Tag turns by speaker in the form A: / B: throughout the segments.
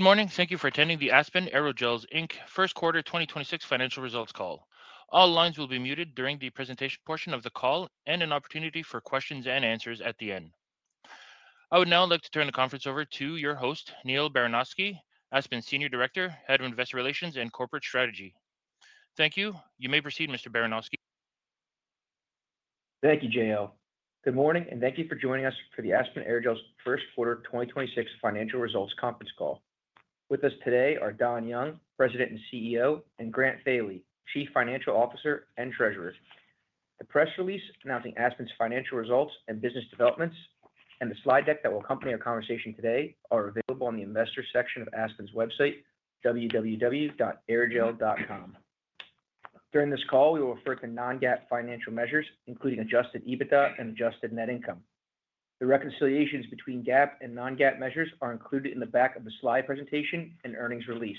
A: morning. Thank you for attending the Aspen Aerogels Inc. First Quarter 2026 Financial Results Call. All lines will be muted during the presentation portion of the call and an opportunity for questions and answers at the end. I would now like to turn the conference over to your host, Neil Baranowski, Aspen Senior Director, Head of Investor Relations and Corporate Strategy. Thank you. You may proceed, Mr. Baranowski.
B: Thank you, JL. Good morning, and thank you for joining us for the Aspen Aerogels First Quarter 2026 Financial Results Conference Call. With us today are Don Young, President and CEO, and Grant Thoele, Chief Financial Officer and Treasurer. The press release announcing Aspen's financial results and business developments and the slide deck that will accompany our conversation today are available on the Investors section of Aspen's website, www.aerogel.com. During this call, we will refer to non-GAAP financial measures, including adjusted EBITDA and adjusted net income. The reconciliations between GAAP and non-GAAP measures are included in the back of the slide presentation and earnings release.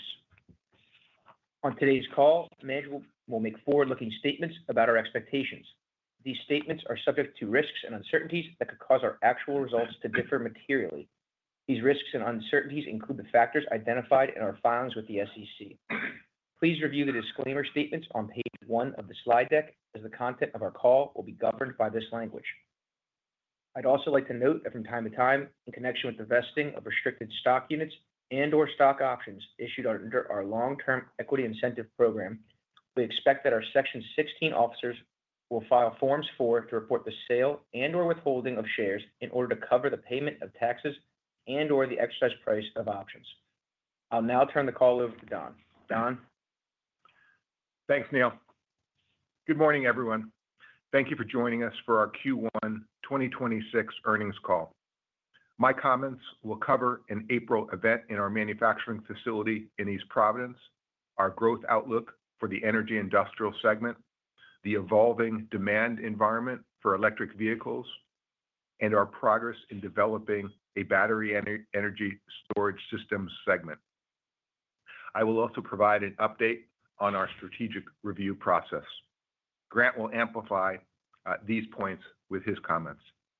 B: On today's call, management will make forward-looking statements about our expectations. These statements are subject to risks and uncertainties that could cause our actual results to differ materially. These risks and uncertainties include the factors identified in our filings with the SEC. Please review the disclaimer statements on page 1 of the slide deck, as the content of our call will be governed by this language. I'd also like to note that from time to time, in connection with the vesting of restricted stock units and/or stock options issued under our long-term equity incentive program, we expect that our Section 16 officers will file Forms 4 to report the sale and/or withholding of shares in order to cover the payment of taxes and/or the exercise price of options. I'll now turn the call over to Don. Don?
C: Thanks, Neil. Good morning, everyone. Thank you for joining us for our Q1 2026 earnings call. My comments will cover an April event in our manufacturing facility in East Providence, our growth outlook for the energy industrial segment, the evolving demand environment for electric vehicles, and our progress in developing a battery energy storage systems segment. I will also provide an update on our strategic review process. Grant will amplify these points with his comments.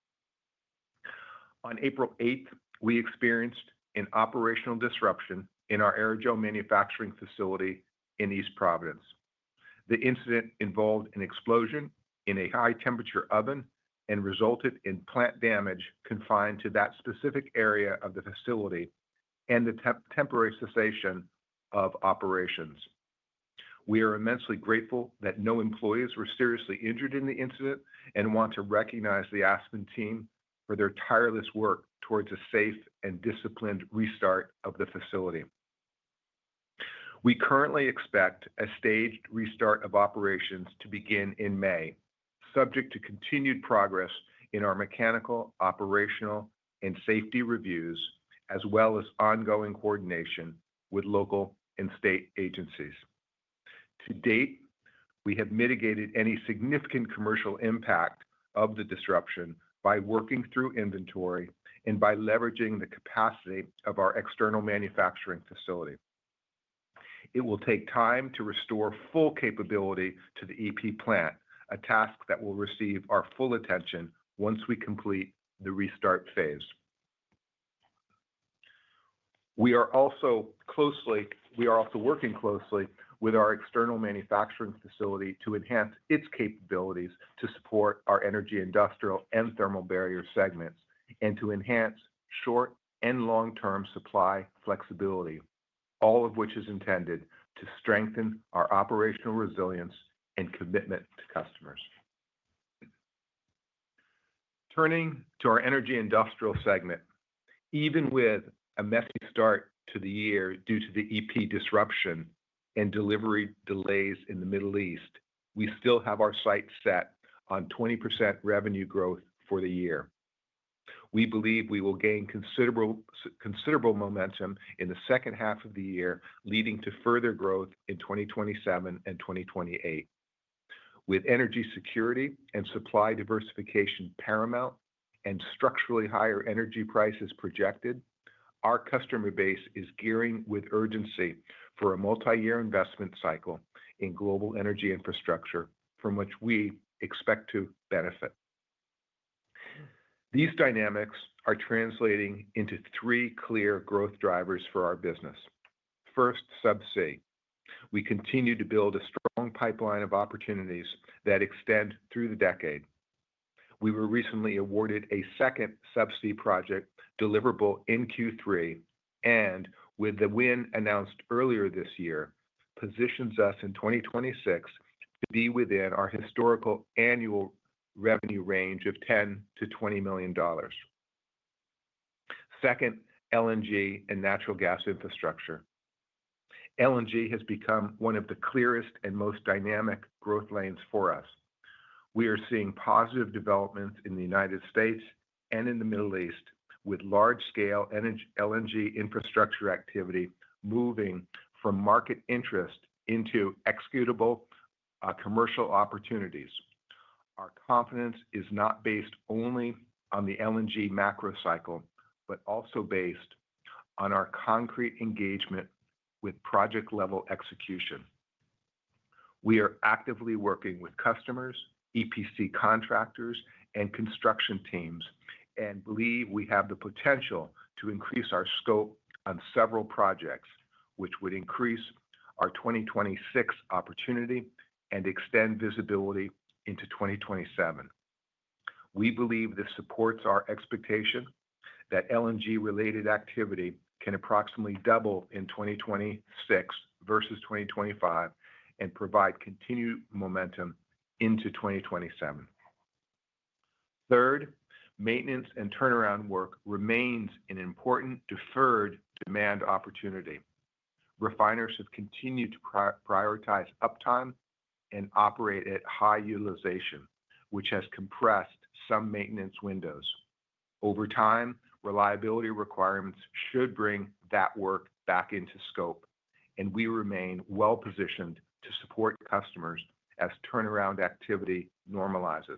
C: On April 8th, we experienced an operational disruption in our aerogel manufacturing facility in East Providence. The incident involved an explosion in a high-temperature oven and resulted in plant damage confined to that specific area of the facility and the temporary cessation of operations. We are immensely grateful that no employees were seriously injured in the incident and want to recognize the Aspen team for their tireless work towards a safe and disciplined restart of the facility. We currently expect a staged restart of operations to begin in May, subject to continued progress in our mechanical, operational, and safety reviews, as well as ongoing coordination with local and state agencies. To date, we have mitigated any significant commercial impact of the disruption by working through inventory and by leveraging the capacity of our external manufacturing facility. It will take time to restore full capability to the EP plant, a task that will receive our full attention once we complete the restart phase. We are also working closely with our external manufacturing facility to enhance its capabilities to support our energy industrial and thermal barrier segments and to enhance short and long-term supply flexibility, all of which is intended to strengthen our operational resilience and commitment to customers. Turning to our energy industrial segment, even with a messy start to the year due to the EP disruption and delivery delays in the Middle East, we still have our sights set on 20% revenue growth for the year. We believe we will gain considerable momentum in the second half of the year, leading to further growth in 2027 and 2028. With energy security and supply diversification paramount and structurally higher energy prices projected, our customer base is gearing with urgency for a multi-year investment cycle in global energy infrastructure from which we expect to benefit. These dynamics are translating into three clear growth drivers for our business. First, Subsea. We continue to build a strong pipeline of opportunities that extend through the decade. We were recently awarded a second Subsea project deliverable in Q3, and with the win announced earlier this year, positions us in 2026 to be within our historical annual revenue range of $10 to $20 million. Second, LNG and natural gas infrastructure. LNG has become one of the clearest and most dynamic growth lanes for us. We are seeing positive developments in the United States and in the Middle East, with large-scale LNG infrastructure activity moving from market interest into executable commercial opportunities. Our confidence is not based only on the LNG macro cycle, but also based on our concrete engagement with project-level execution. We are actively working with customers, EPC contractors, and construction teams, and believe we have the potential to increase our scope on several projects, which would increase our 2026 opportunity and extend visibility into 2027. We believe this supports our expectation that LNG-related activity can approximately double in 2026 versus 2025 and provide continued momentum into 2027. Third, maintenance and turnaround work remains an important deferred demand opportunity. Refiners have continued to prioritize uptime and operate at high utilization, which has compressed some maintenance windows. Over time, reliability requirements should bring that work back into scope, and we remain well-positioned to support customers as turnaround activity normalizes.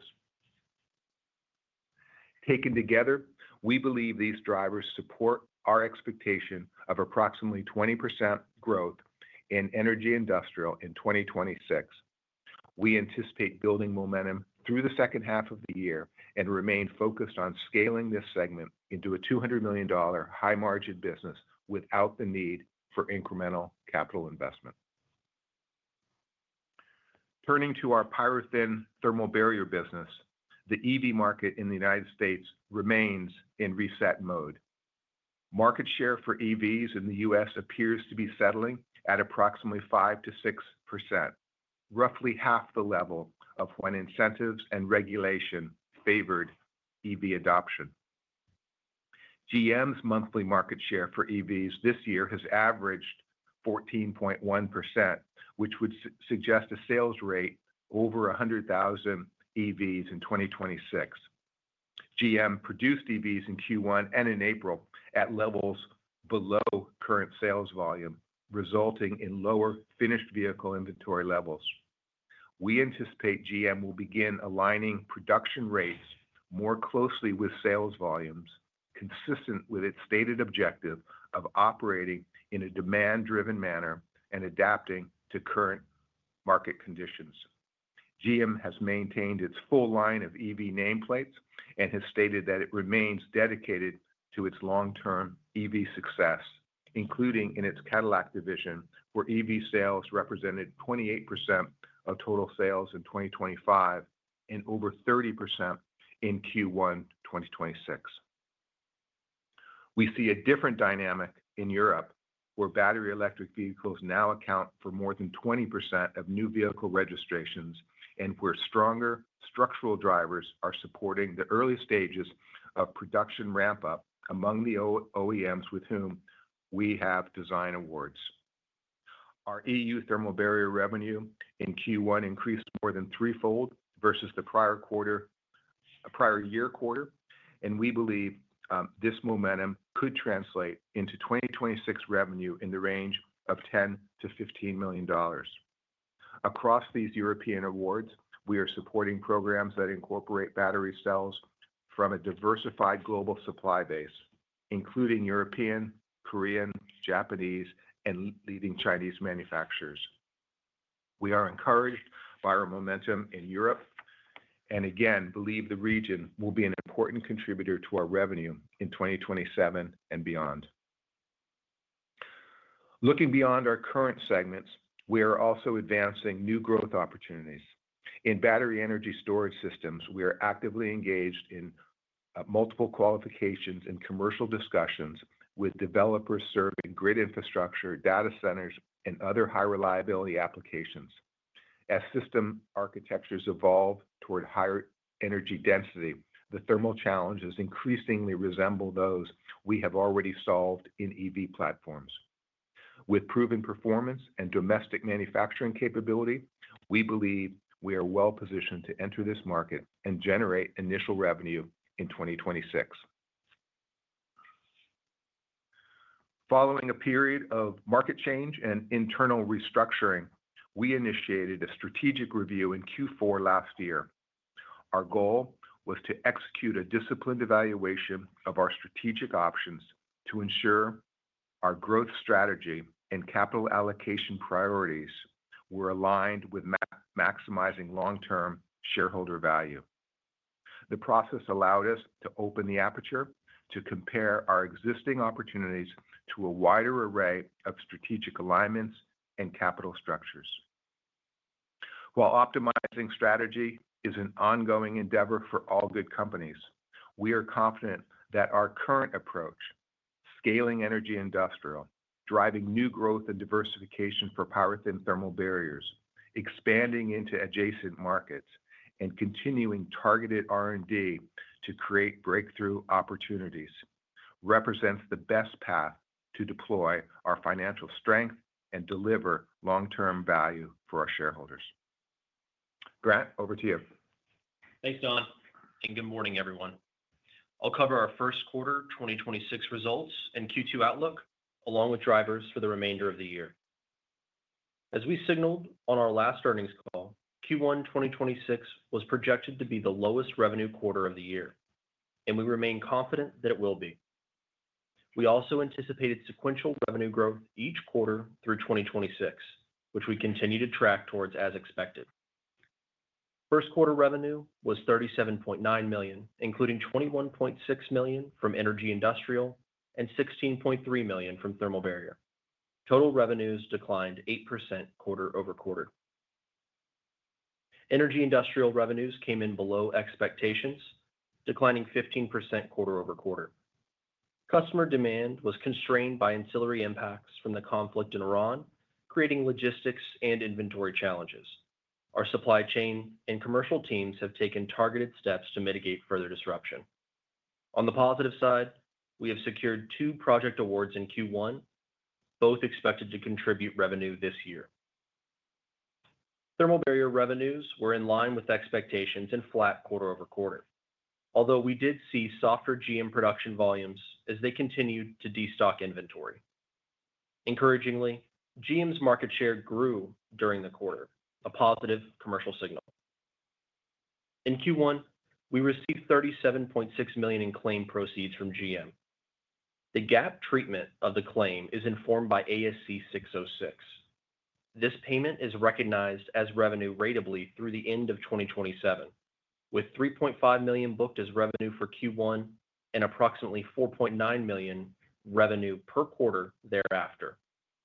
C: Taken together, we believe these drivers support our expectation of approximately 20% growth in energy industrial in 2026. We anticipate building momentum through the second half of the year and remain focused on scaling this segment into a $200 million high-margin business without the need for incremental capital investment. Turning to our PyroThin thermal barrier business, the EV market in the United States remains in reset mode. Market share for EVs in the U.S. appears to be settling at approximately 5 to 6%, roughly half the level of when incentives and regulation favored EV adoption. GM's monthly market share for EVs this year has averaged 14.1%, which would suggest a sales rate over 100,000 EVs in 2026. GM produced EVs in Q1 and in April at levels below current sales volume, resulting in lower finished vehicle inventory levels. We anticipate GM will begin aligning production rates more closely with sales volumes, consistent with its stated objective of operating in a demand-driven manner and adapting to current market conditions. GM has maintained its full line of EV nameplates and has stated that it remains dedicated to its long-term EV success, including in its Cadillac division, where EV sales represented 28% of total sales in 2025 and over 30% in Q1 2026. We see a different dynamic in Europe, where battery electric vehicles now account for more than 20% of new vehicle registrations and where stronger structural drivers are supporting the early stages of production ramp-up among the OEMs with whom we have design awards. Our EU thermal barrier revenue in Q1 increased more than threefold versus the prior year quarter, and we believe this momentum could translate into 2026 revenue in the range of $10 to $15 million. Across these European awards, we are supporting programs that incorporate battery cells from a diversified global supply base, including European, Korean, Japanese, and leading Chinese manufacturers. We are encouraged by our momentum in Europe and again, believe the region will be an important contributor to our revenue in 2027 and beyond. Looking beyond our current segments, we are also advancing new growth opportunities. In battery energy storage systems, we are actively engaged in multiple qualifications and commercial discussions with developers serving grid infrastructure, data centers, and other high reliability applications. As system architectures evolve toward higher energy density, the thermal challenges increasingly resemble those we have already solved in EV platforms. With proven performance and domestic manufacturing capability, we believe we are well positioned to enter this market and generate initial revenue in 2026. Following a period of market change and internal restructuring, we initiated a strategic review in Q4 last year. Our goal was to execute a disciplined evaluation of our strategic options to ensure our growth strategy and capital allocation priorities were aligned with maximizing long-term shareholder value. The process allowed us to open the aperture to compare our existing opportunities to a wider array of strategic alignments and capital structures. While optimizing strategy is an ongoing endeavor for all good companies, we are confident that our current approach, scaling Energy Industrial, driving new growth and diversification for power-thin thermal barriers, expanding into adjacent markets, and continuing targeted R&D to create breakthrough opportunities, represents the best path to deploy our financial strength and deliver long-term value for our shareholders. Grant, over to you.
D: Thanks, Don, and good morning, everyone. I'll cover our first quarter 2026 results and Q2 outlook, along with drivers for the remainder of the year. As we signaled on our last earnings call, Q1 2026 was projected to be the lowest revenue quarter of the year, and we remain confident that it will be. We also anticipated sequential revenue growth each quarter through 2026, which we continue to track towards as expected. First quarter revenue was $37.9 million, including $21.6 million from Energy Industrial and $16.3 million from Thermal Barrier. Total revenues declined 8% quarter-over-quarter. Energy Industrial revenues came in below expectations, declining 15% quarter-over-quarter. Customer demand was constrained by ancillary impacts from the conflict in Iran, creating logistics and inventory challenges. Our supply chain and commercial teams have taken targeted steps to mitigate further disruption. On the positive side, we have secured 2 project awards in Q1, both expected to contribute revenue this year. Thermal Barrier revenues were in line with expectations and flat quarter-over-quarter. Although we did see softer GM production volumes as they continued to destock inventory. Encouragingly, GM's market share grew during the quarter, a positive commercial signal. In Q1, we received $37.6 million in claim proceeds from GM. The GAAP treatment of the claim is informed by ASC 606. This payment is recognized as revenue ratably through the end of 2027, with $3.5 million booked as revenue for Q1 and approximately $4.9 million revenue per quarter thereafter.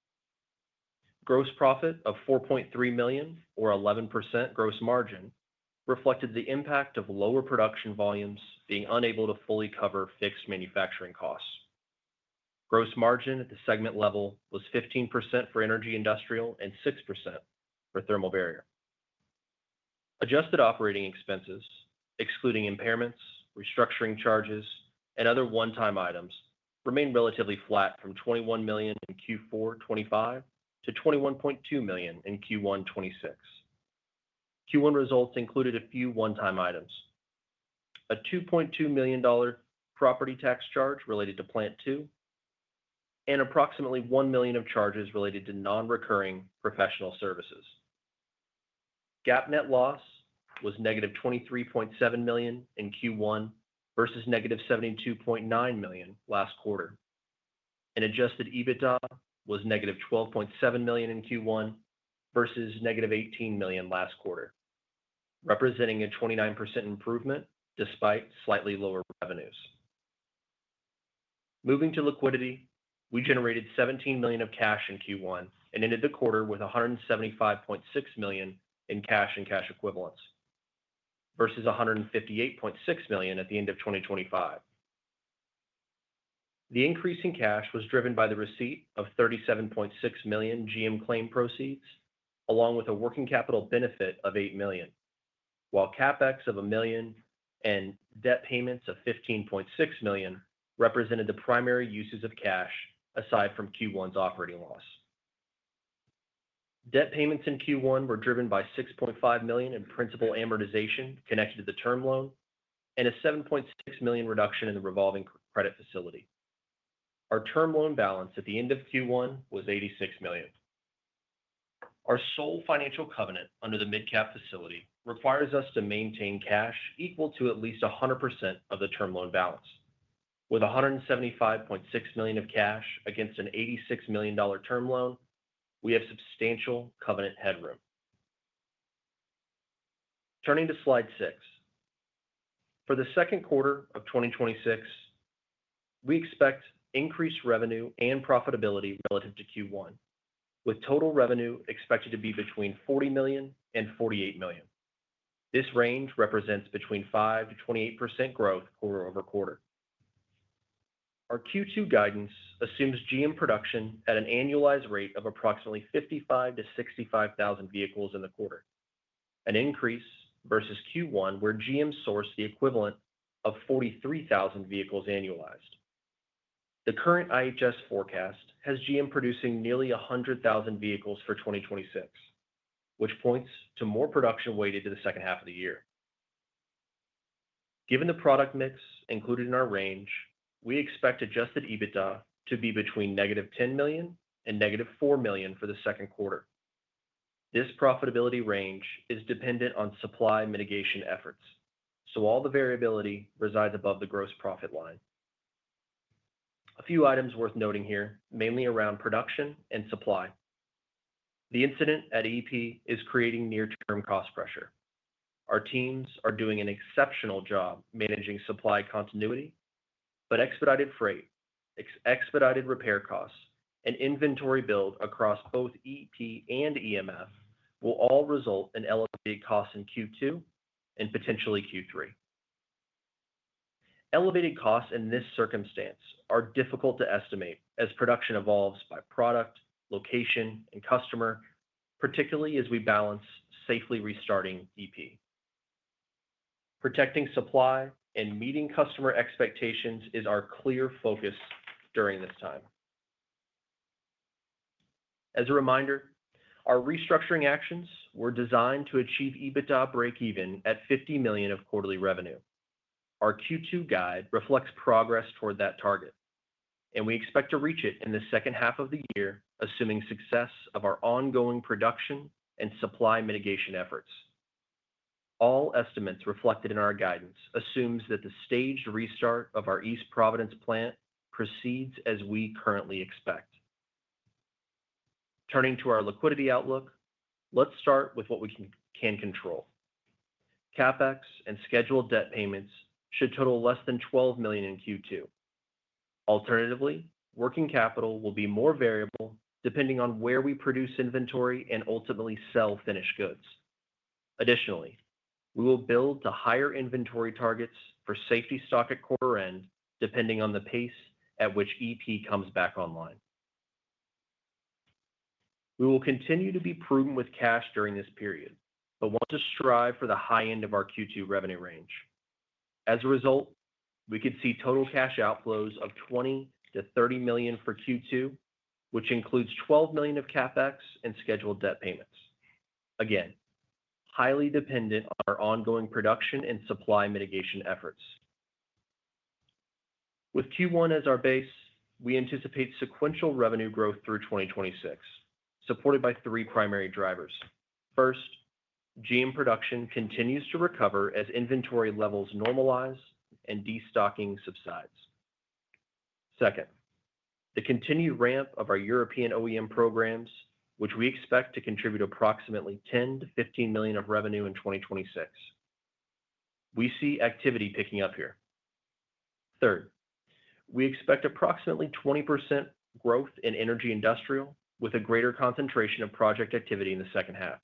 D: Gross profit of $4.3 million, or 11% gross margin, reflected the impact of lower production volumes being unable to fully cover fixed manufacturing costs. Gross margin at the segment level was 15% for Energy Industrial and 6% for Thermal Barrier. Adjusted operating expenses, excluding impairments, restructuring charges, and other one-time items, remained relatively flat from $21 million in Q4 2025 to $21.2 million in Q1 2026. Q1 results included a few one-time items. A $2.2 million property tax charge related to Plant 2, and approximately $1 million of charges related to non-recurring professional services. GAAP net loss was -$23.7 million in Q1 versus -$72.9 million last quarter. Adjusted EBITDA was -$12.7 million in Q1 versus -$18 million last quarter. representing a 29% improvement despite slightly lower revenues. Moving to liquidity, we generated $17 million of cash in Q1 and ended the quarter with $175.6 million in cash and cash equivalents versus $158.6 million at the end of 2025. The increase in cash was driven by the receipt of $37.6 million GM claim proceeds, along with a working capital benefit of $8 million, while CapEx of $1 million and debt payments of $15.6 million represented the primary uses of cash aside from Q1's operating loss. Debt payments in Q1 were driven by $6.5 million in principal amortization connected to the term loan and a $7.6 million reduction in the revolving credit facility. Our term loan balance at the end of Q1 was $86 million. Our sole financial covenant under the MidCap facility requires us to maintain cash equal to at least 100% of the term loan balance. With $175.6 million of cash against an $86 million term loan, we have substantial covenant headroom. Turning to slide 6. For the second quarter of 2026, we expect increased revenue and profitability relative to Q1, with total revenue expected to be between $40 million and $48 million. This range represents between 5% to 28% growth quarter-over-quarter. Our Q2 guidance assumes GM production at an annualized rate of approximately 55,000 to 65,000 vehicles in the quarter, an increase versus Q1 where GM sourced the equivalent of 43,000 vehicles annualized. The current IHS forecast has GM producing nearly 100,000 vehicles for 2026, which points to more production weighted to the second half of the year. Given the product mix included in our range, we expect adjusted EBITDA to be between -$10 million and -$4 million for the second quarter. This profitability range is dependent on supply mitigation efforts, so all the variability resides above the gross profit line. A few items worth noting here, mainly around production and supply. The incident at EP is creating near-term cost pressure. Our teams are doing an exceptional job managing supply continuity, but expedited freight, expedited repair costs, and inventory build across both EP and EMF will all result in elevated costs in Q2 and potentially Q3. Elevated costs in this circumstance are difficult to estimate as production evolves by product, location, and customer, particularly as we balance safely restarting EP. Protecting supply and meeting customer expectations is our clear focus during this time. As a reminder, our restructuring actions were designed to achieve EBITDA breakeven at $50 million of quarterly revenue. Our Q2 guide reflects progress toward that target, and we expect to reach it in the second half of the year, assuming success of our ongoing production and supply mitigation efforts. All estimates reflected in our guidance assumes that the staged restart of our East Providence plant proceeds as we currently expect. Turning to our liquidity outlook, let's start with what we can control. CapEx and scheduled debt payments should total less than $12 million in Q2. Alternatively, working capital will be more variable depending on where we produce inventory and ultimately sell finished goods. Additionally, we will build to higher inventory targets for safety stock at quarter end, depending on the pace at which EP comes back online. We will continue to be prudent with cash during this period, but want to strive for the high end of our Q2 revenue range. As a result, we could see total cash outflows of $20 to $30 million for Q2, which includes $12 million of CapEx and scheduled debt payments. Again, highly dependent on our ongoing production and supply mitigation efforts. With Q1 as our base, we anticipate sequential revenue growth through 2026, supported by 3 primary drivers. First, GM production continues to recover as inventory levels normalize and destocking subsides. Second, the continued ramp of our European OEM programs which we expect to contribute approximately $10 to $15 million of revenue in 2026. We see activity picking up here. Third, we expect approximately 20% growth in energy industrial with a greater concentration of project activity in the second half.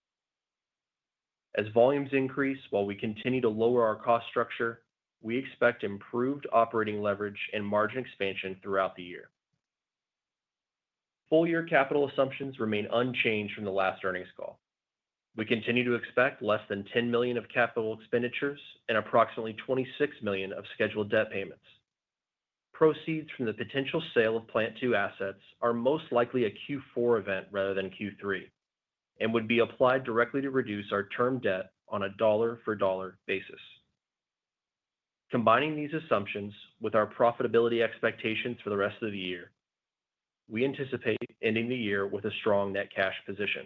D: As volumes increase while we continue to lower our cost structure, we expect improved operating leverage and margin expansion throughout the year. Full-year capital assumptions remain unchanged from the last earnings call. We continue to expect less than $10 million of capital expenditures and approximately $26 million of scheduled debt payments. Proceeds from the potential sale of Plant 2 assets are most likely a Q4 event rather than Q3 and would be applied directly to reduce our term debt on a dollar-for-dollar basis. Combining these assumptions with our profitability expectations for the rest of the year, we anticipate ending the year with a strong net cash position.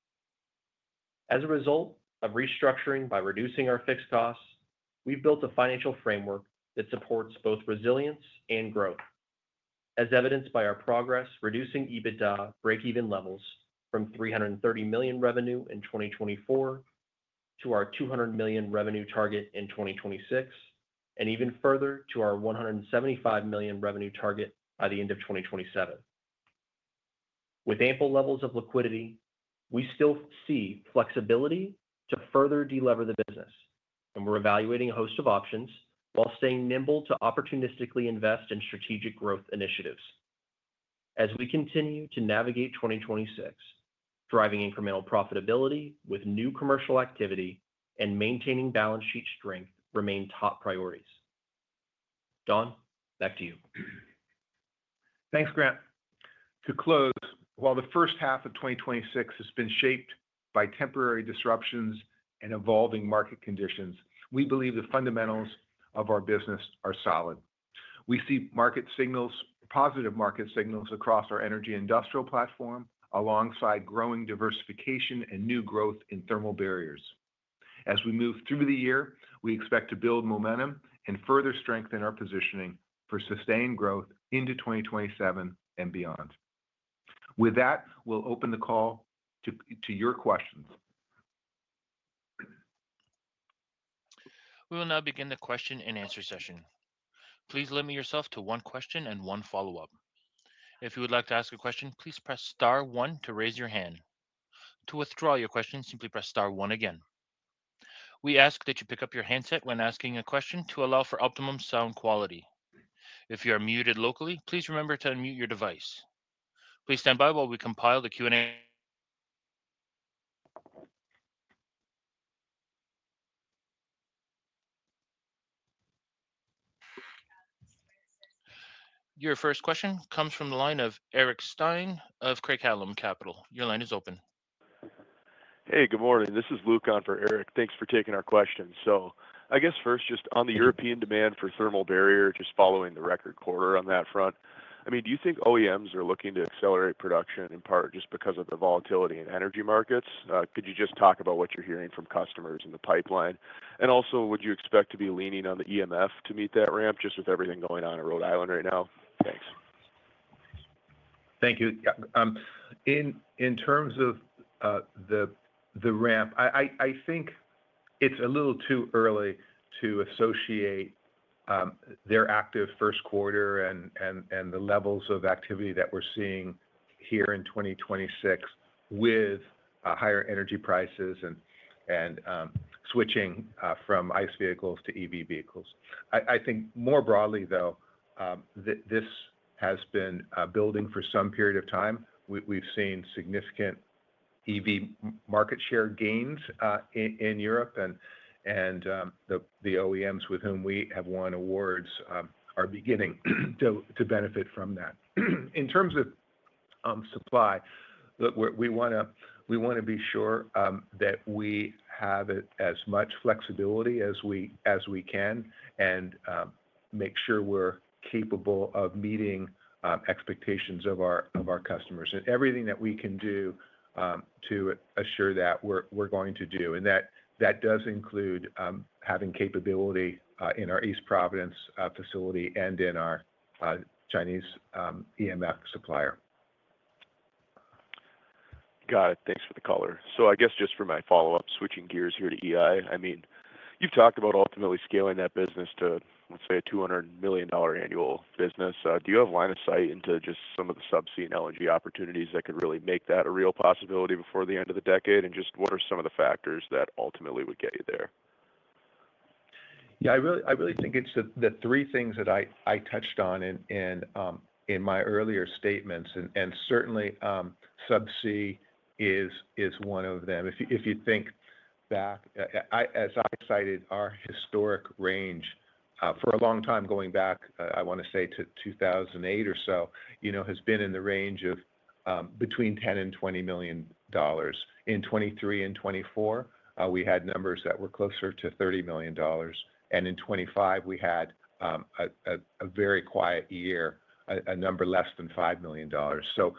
D: As a result of restructuring by reducing our fixed costs, we've built a financial framework that supports both resilience and growth, as evidenced by our progress reducing EBITDA break-even levels from $330 million revenue in 2024 to our $200 million revenue target in 2026, and even further to our $175 million revenue target by the end of 2027. With ample levels of liquidity, we still see flexibility to further delever the business, and we're evaluating a host of options while staying nimble to opportunistically invest in strategic growth initiatives. As we continue to navigate 2026, driving incremental profitability with new commercial activity and maintaining balance sheet strength remain top priorities. Don, back to you.
C: Thanks, Grant. To close, while the first half of 2026 has been shaped by temporary disruptions and evolving market conditions, we believe the fundamentals of our business are solid. We see positive market signals across our energy industrial platform, alongside growing diversification and new growth in thermal barriers. As we move through the year, we expect to build momentum and further strengthen our positioning for sustained growth into 2027 and beyond. With that, we'll open the call to your questions.
A: We will now begin the question and answer session. Please limit yourself to one question and one follow-up. If you would like to ask a question, please press star one to raise your hand. To withdraw your question, simply press star one again. We ask that you pick up your handset when asking a question to allow for optimum sound quality. If you are muted locally, please remember to unmute your device. Please stand by while we compile the Q&A. Your first question comes from the line of Eric Stine of Craig-Hallum Capital. Your line is open.
E: Hey, good morning. This is Luke on for Eric. Thanks for taking our questions. So I guess first, just on the European demand for thermal barrier, just following the record quarter on that front, I mean, do you think OEMs are looking to accelerate production in part just because of the volatility in energy markets? Could you just talk about what you're hearing from customers in the pipeline? And also, would you expect to be leaning on the EMF to meet that ramp just with everything going on in Rhode Island right now? Thanks.
C: Thank you. In terms of the ramp, I think it's a little too early to associate their active first quarter and the levels of activity that we're seeing here in 2026 with higher energy prices and switching from ICE vehicles to EV vehicles. I think more broadly, though, this has been building for some period of time. We've seen significant EV market share gains in Europe, and the OEMs with whom we have won awards are beginning to benefit from that. In terms of supply, look, we want to be sure that we have as much flexibility as we can, and make sure we're capable of meeting expectations of our customers, and everything that we can do to assure that we're going to do. And that does include having capability in our East Providence facility and in our Chinese EMF supplier.
E: Got it. Thanks for the color. So I guess just for my follow-up, switching gears here to EI, I mean, you've talked about ultimately scaling that business to, let's say, a $200 million annual business. Do you have line of sight into just some of the subsea and LNG opportunities that could really make that a real possibility before the end of the decade? And just what are some of the factors that ultimately would get you there?
C: Yeah, I really think it's the three things that I touched on in my earlier statements, and certainly subsea is one of them. If you think back, as I cited, our historic range for a long time, going back, I want to say to 2008 or so, has been in the range of between 10 and $20 million. In 23 and 24, we had numbers that were closer to $30 million. And in 25, we had a very quiet year, a number less than $5 million. So,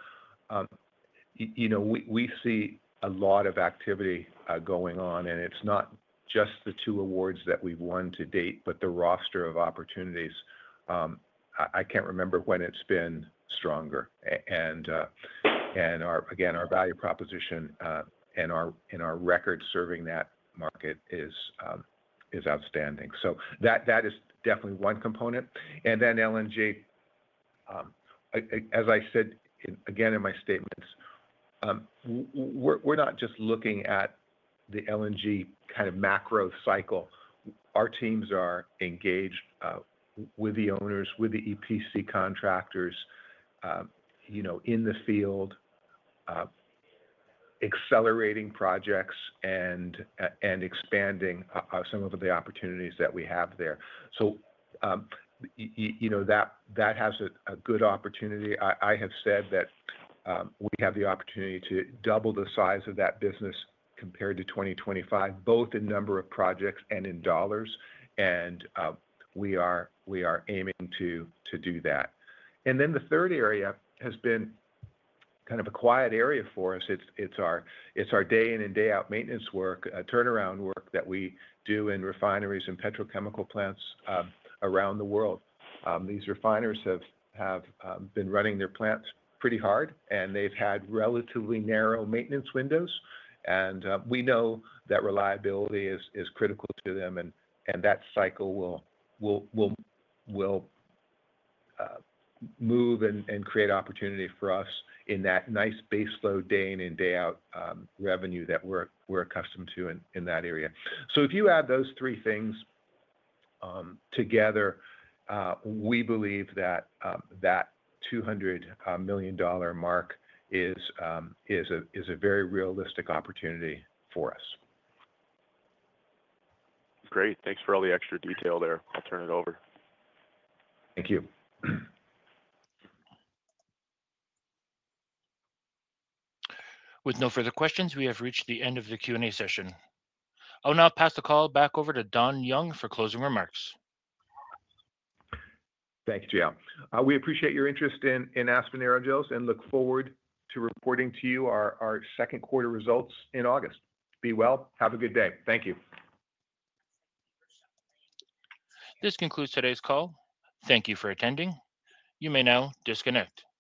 C: we see a lot of activity going on, and it's not just the two awards that we've won to date, but the roster of opportunities. I can't remember when it's been stronger, and our value proposition and our record serving that market is outstanding. So that is definitely one component. And then LNG, as I said again in my statements, we're not just looking at the LNG kind of macro cycle. Our teams are engaged with the owners, with the EPC contractors, in the field, accelerating projects and expanding some of the opportunities that we have there. So, that has a good opportunity. I have said that we have the opportunity to double the size of that business compared to 2025, both in number of projects and in dollars. And we are aiming to do that. And then the third area has been kind of a quiet area for us. It's our day in and day out maintenance work, turnaround work that we do in refineries and petrochemical plants around the world. These refiners have been running their plants pretty hard, and they've had relatively narrow maintenance windows. And we know that reliability is critical to them, and that cycle will move and create opportunity for us in that nice baseload day in and day out revenue that we're accustomed to in that area. So if you add those three things together, we believe that that $200 million mark is a very realistic opportunity for us.
E: Great. Thanks for all the extra detail there. I'll turn it over.
C: Thank you.
A: With no further questions, we have reached the end of the Q&A session. I'll now pass the call back over to Don Young for closing remarks.
C: Thank you, JL. We appreciate your interest in Aspen Aerogels and look forward to reporting to you our second quarter results in August. Be well. Have a good day. Thank you.
A: This concludes today's call. Thank you for attending. You may now disconnect.